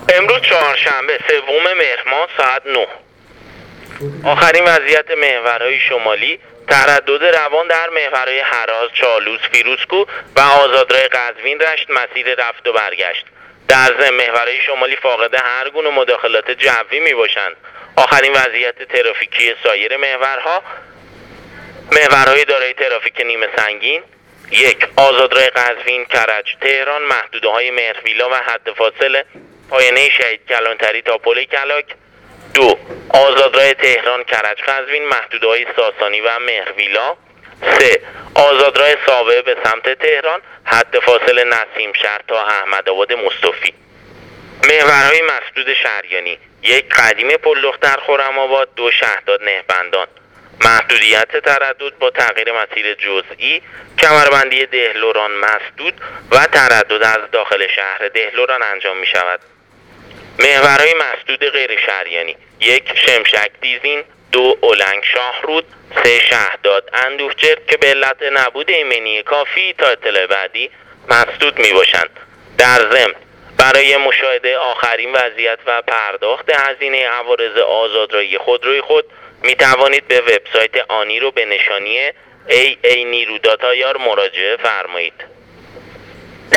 امروز چهارشنبه 3 مهر ماه ساعت 9. آخرین وضعیت محورهای شمالی: تردد روان در محورهای هراز، چالوس، فیروزکوه و آزادراه قزوین رشت مسیر رفت و برگشت. در ضمن محورهای شمالی فاقد هر گونه مداخلات جوی می باشند. آخرین وضعیت ترافیکی سایر محورهای دارای ترافیک نیمه سنگین: 1. آزادراه قزوین، کرج، تهران، محدوده‌های مهرویلا و حد فاصل پایانه شهید کلانتری تا پل کلاک. 2. آزادراه تهران، کرج، قزوین، محدوده‌های ساسانی و مهرویلا. 3. آزادراه ساوه به سمت تهران، حد فاصل نسیم شهر تا احمدآباد مصطفی. محورهای مسدود شهریانی: 1. قدیم پل دختر خرم‌آباد، 2. شهداد نهبندان. محدودیت تردد با تغییر مسیر جزئی: کمربندی دهلوران مسدود و تردد از داخل شهر دهلوران انجام می شود. محورهای مسدود غیر شهریانی: 1. شمشک دیزین، 2. اولنگ شاهرود، 3. شهداد اندوهجرد که به علت نبود ایمنی کافی تا اطلاع بعدی مسدود می باشند. در ضمن برای مشاهده آخرین وضعیت و پرداخت هزینه عوارض آزادراهی خودروی خود می توانید به وبسایت آنی رو به نشانی AA نیرو داتایار مراجعه فرمایید.